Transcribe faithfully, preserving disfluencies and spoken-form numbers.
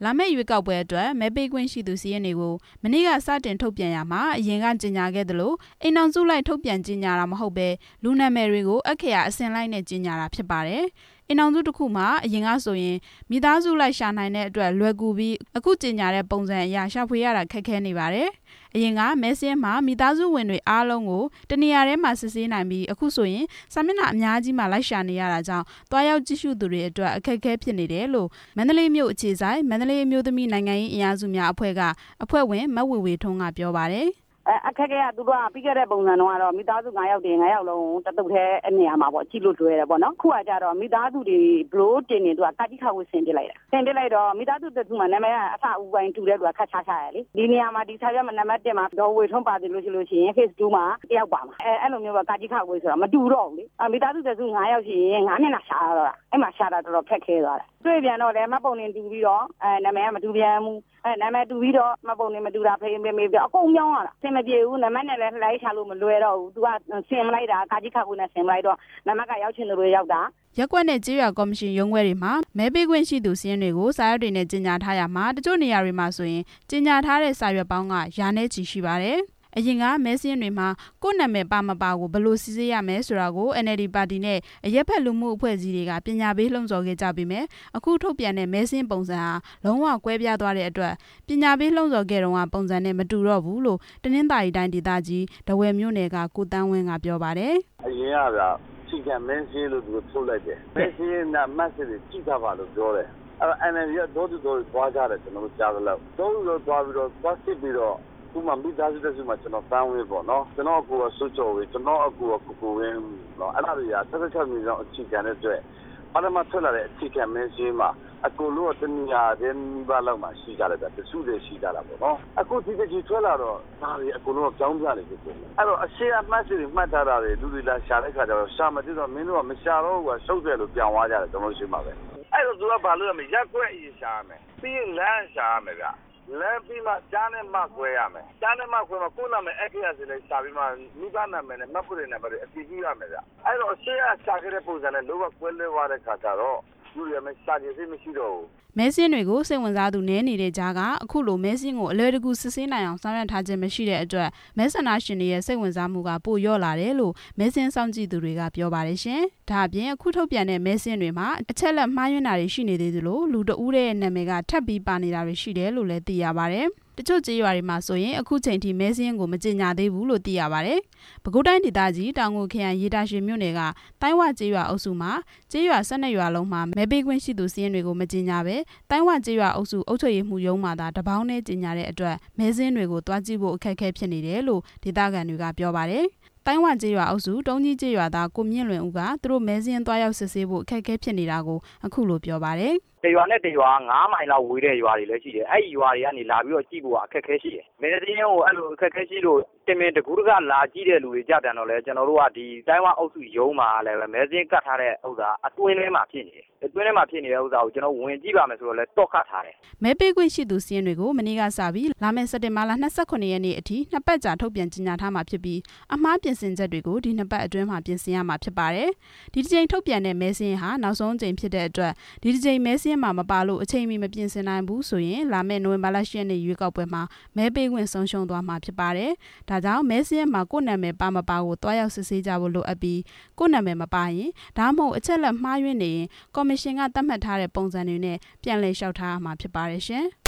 လာမယ့်ရွေးကောက်ပွဲအတွက်မဲပေးခွင့်ရှိသူစီးရင်တွေကိုမနေ့ကစတင်ထုတ်ပြန်ရမှာအရင်ကကြေညာခဲ့သလိုအိမ်အောင်စုလိုက်ထုတ်ပြန်ကြေညာတာမဟုတ်ပဲလူနာမည်တွေကိုအခရာအစင်လိုက်နဲ့ကြေညာတာဖြစ်ပါတယ်။အိမ်အောင်စုတစ်ခုမှာအရင်ကဆိုရင်မိသားစုလိုက်ရှာနိုင်တဲ့အတွက်လွယ်ကူပြီးအခုကြေညာတဲ့ပုံစံအရရှာဖွေရတာခက်ခဲနေပါတယ်။အရင်ကမဲစင်းမှာမိသားစုဝင်တွေအားလုံးကိုတနေရာထဲမှာစစ်ဆေးနိုင်ပြီးအခုဆိုရင်စာမျက်နှာအများကြီးမှာလိုက်ရှာနေရတာကြောင့်တွားရောက်ကြည့်ရှုသူတွေအတွက်အခက်အခဲဖြစ်နေတယ်လို့မန္တလေးမြို့အခြေဆိုင်မန္တလေးမြို့သမီးနိုင်ငံရေးအင်အားစုများအဖွဲ့ကအဖွဲ့ဝင်မဝေဝေထွန်းကပြောပါတယ်အဲအခက်အခဲကသူတို့ကပြီးခဲ့တဲ့ပုံစံတော့ကတော့မိသားစု၅ယောက်တင်၅ယောက်လုံးတတုတ်သေးအနေရမှာပေါ့ကြည့်လို့တွေ့ရတယ်ပေါ့နော်ခုကကြတော့မိသားစုတွေဘလို့တင်နေသူကကာတိခဝဆင်ပြလိုက်တာဆင်ပြလိုက်တော့မိသားစုတစ်ခုမှနာမည်ကအစအူပိုင်းတူတဲ့သူကခတ်ချချရလေဒီနေရာမှာဒီစာရွက်မှာနံပါတ်၁မှာဒေါ်ဝေထွန်းပါတယ်လို့ရှိလို့ရှိရင် ဖေ့စ် တူမှာတယောက်ပါမှာအဲအဲ့လိုမျိုးပဲကာတိခဝဆိုတော့မတူတော့ဘူးလေအမိသားစုတစ်စု၅ယောက်ရှိရင်၅မျက်နှာရှာတော့အဲ့မှာရှာတာတော်တော်ခက်ခဲသွားတယ်တွေ့ပြန်တော့လည်းမပုံနေတူပြီးတော့အဲနာမည်ကမတူပြန်ဘူးအဲနာမည်တူပြီးတော့မပုံနေမတူတာဖေးမေးမေးပြအကုန်ပြောင်းရတာဆင်မပြေဘူးနာမည်နဲ့လည်းလိုက်ချလို့မလွယ်တော့ဘူးသူကဆင်မလိုက်တာကာကြီးခါဘူးနဲ့ဆင်မလိုက်တော့နာမည်ကရောက်ချင်လို့ရောက်တာရက်ကွက်နဲ့ကြေးရွာကော်မရှင်ရုံးခွဲတွေမှာမဲပေးခွင့်ရှိသူစီးရင်တွေကိုစာရွက်တွေနဲ့ကြေညာထားရမှာတချို့နေရာတွေမှာဆိုရင်ကြေညာထားတဲ့စာရွက်ပေါင်းကရာနဲ့ချီရှိပါတယ်အရင်ကမဲစင်းတွေမှာကိုယ့်နာမည်ပါမပါကိုဘယ်လိုစီစစ်ရမယ်ဆိုတာကို အန် အယ်လ် ဒီ ပါတီနဲ့အရက်ဖက်လူမှုအဖွဲ့အစည်းတွေကပညာပေးလှုံ့ဆော်ခဲ့ကြပြီးမြဲအခုထုတ်ပြန်တဲ့မဲစင်းပုံစံဟာလုံးဝကွဲပြားသွားတဲ့အတွက်ပညာပေးလှုံ့ဆော်ခဲ့တော့ပုံစံနဲ့မတူတော့ဘူးလို့တနင်္သာရီတိုင်းဒေသကြီးဒဝယ်မြို့နယ်ကကိုတန်းဝင်းကပြောပါတယ်အရင်ကစီကံမဲစင်းလို့သူထုတ်လိုက်တယ်မဲစင်းနဲ့မတ်စစ်တွေကြည့်တာပါလို့ပြောတယ်အဲ့ အန် အယ်လ် ဒီ ကတော့တို့တို့သွားကြတယ်ကျွန်တော်တို့ကြားကြလို့တို့တို့သွားပြီးတော့သွားစစ်ပြီးတော့သူမှမိသားစုတစုမှကျွန်တော်တန်းဝေးပေါ့နော်ကျွန်တော်အကူကစွတ်ကြော်ဝေးကျွန်တော်အကူကကိုကိုဝင်းနော်အဲ့ဒါတွေကဆက်ဆက်ချက်မျိုးအခြေခံတဲ့အတွက်ဘာမှထွက်လာတဲ့အခြေခံမင်းရှင်းမှာအကူလို့တနည်းအားဖြင့်ဘာလောက်မှရှိကြတယ်ဗျတစုတွေရှိကြတာပေါ့နော်အခုဒီတကြီးထွက်လာတော့ဒါတွေအကူလုံးကြောင်းပြနေပြီပေါ့အဲ့တော့အရှိအမှတ်စီမှတ်ထားတာတွေလူတွေလာရှာတဲ့ခါကျတော့ရှာမသိတော့မင်းတို့ကမရှာတော့ဘူးကရှုပ်တယ်လို့ပြောင်းသွားကြတယ်ကျွန်တော်ရှိမှာပဲအဲ့တော့သူကဘာလို့လဲရက်ွက်အရင်ရှာရမယ်ပြီးရင်လမ်းရှာရမယ်ဗျလမ်းပြီးမှကြားနဲ့မှခွဲရမယ်ကြားနဲ့မှခွဲမှကိုယ်နာမည်အခရာစီလေးရှာပြီးမှမိဘနာမည်နဲ့မှတ်ဖို့နေပါတယ်အတည်ပြုရမယ်ဗျအဲ့တော့အရှိအရှာခဲ့တဲ့ပုံစံနဲ့လောကကွဲလွဲသွားတဲ့ခါကျတော့လူရမယ်ရှာကြည့်စိမရှိတော့ဘူးမဲစင်းတွေကိုစိတ်ဝင်စားသူနည်းနေတဲ့ကြားကအခုလိုမဲစင်းကိုအလွယ်တကူစစ်ဆေးနိုင်အောင်ဆောင်ရွက်ထားခြင်းမရှိတဲ့အတွက်မဲဆန္ဒရှင်တွေရဲ့စိတ်ဝင်စားမှုကပိုလျော့လာတယ်လို့မဲစင်းစောင့်ကြည့်သူတွေကပြောပါတယ်ရှင်။ဒါအပြင်အခုထုတ်ပြန်တဲ့မဲစင်းတွေမှာအချက်လက်မှားယွင်းတာတွေရှိနေသေးသလိုလူတဦးရဲ့နာမည်ကထပ်ပြီးပါနေတာတွေရှိတယ်လို့လည်းသိရပါတယ်။တချို့ကြေးရွာတွေမှာဆိုရင်အခုချိန်ထိမဲစင်းကိုမကြေညာသေးဘူးလို့သိရပါတယ်။ပဲခူးတိုင်းဒေသကြီးတောင်ငူခရိုင်ရေတာရွှေမြို့နယ်ကတိုင်းဝကြေးရွာအုပ်စုမှာကြေးရွာ၁၂ရွာလုံးမှာမဲပေးခွင့်ရှိသူစီးရင်တွေကိုမကြေညာပဲတိုင်းဝကြေးရွာအုပ်စုအုပ်ချုပ်ရေးမှုရုံးမှာသာတပေါင်းနဲ့ကြေညာတဲ့အတွက်မဲစင်းတွေကိုတွားကြည့်ဖို့အခက်အခဲဖြစ်နေတယ်လို့ဒေသခံတွေကပြောပါတယ်။တိုင်းဝကြေးရွာအုပ်စုတုံးကြီးကြေးရွာသားကိုမြင့်လွင်ဦးကသူတို့မဲစင်းတွားရောက်စစ်ဆေးဖို့အခက်အခဲဖြစ်နေတာကိုအခုလိုပြောပါတယ်။တရွာနဲ့တရွာငါးမိုင်လောက်ဝေးတဲ့ရွာတွေလည်းရှိတယ်။အဲ့ဒီရွာတွေကနေလာပြီးတော့ကြည့်ဖို့အခက်အခဲရှိတယ်။မဲစင်းကိုအဲ့လိုအခက်အခဲရှိလို့တင်မင်တကူတကလာကြည့်တဲ့လူတွေကြတယ်တော့လေကျွန်တော်တို့ကဒီတိုင်းဝအုပ်စုရုံးမှာလည်းမဲစင်းကတ်ထားတဲ့ဥစ္စာအတွင်းထဲမှာဖြစ်နေတယ်။အတွင်းထဲမှာဖြစ်နေတဲ့ဥစ္စာကိုကျွန်တော်ဝင်ကြည့်ပါမယ်ဆိုတော့လဲတော့ခတ်ထားတယ်။မဲပေးခွင့်ရှိသူစီးရင်တွေကိုမနေ့ကစပြီးလာမယ့်စက်တင်ဘာလ၂၈ရက်နေ့အထိနှစ်ပတ်ကြာထုတ်ပြန်ကြေညာထားမှာဖြစ်ပြီးအမှားပြင်ဆင်ချက်တွေကိုဒီနှစ်ပတ်အတွင်းမှာပြင်ဆင်ရမှာဖြစ်ပါတယ်။ဒီတစ်ချိန်ထုတ်ပြန်တဲ့မဲစင်းဟာနောက်ဆုံးချိန်ဖြစ်တဲ့အတွက်ဒီတစ်ချိန်မဲစင်းမှာမပါလို့အချိန်မီမပြင်ဆင်နိုင်ဘူးဆိုရင်လာမယ့်နိုဝင်ဘာလ၈ရက်နေ့ရွေးကောက်ပွဲမှာမဲပေးခွင့်ဆုံးရှုံးသွားမှာဖြစ်ပါတယ်။ဒါကြောင့်မဲစင်းမှာကိုယ့်နာမည်ပါမပါကိုတွားရောက်စစ်ဆေးကြဖို့လိုအပ်ပြီးကိုယ့်နာမည်မပါရင်ဒါမှမဟုတ်အချက်လက်မှားယွင်းနေရင်ကော်မရှင်ကသတ်မှတ်ထားတဲ့ပုံစံတွေနဲ့ပြန်လည်လျှောက်ထားရမှာဖြစ်ပါတယ်ရှင်။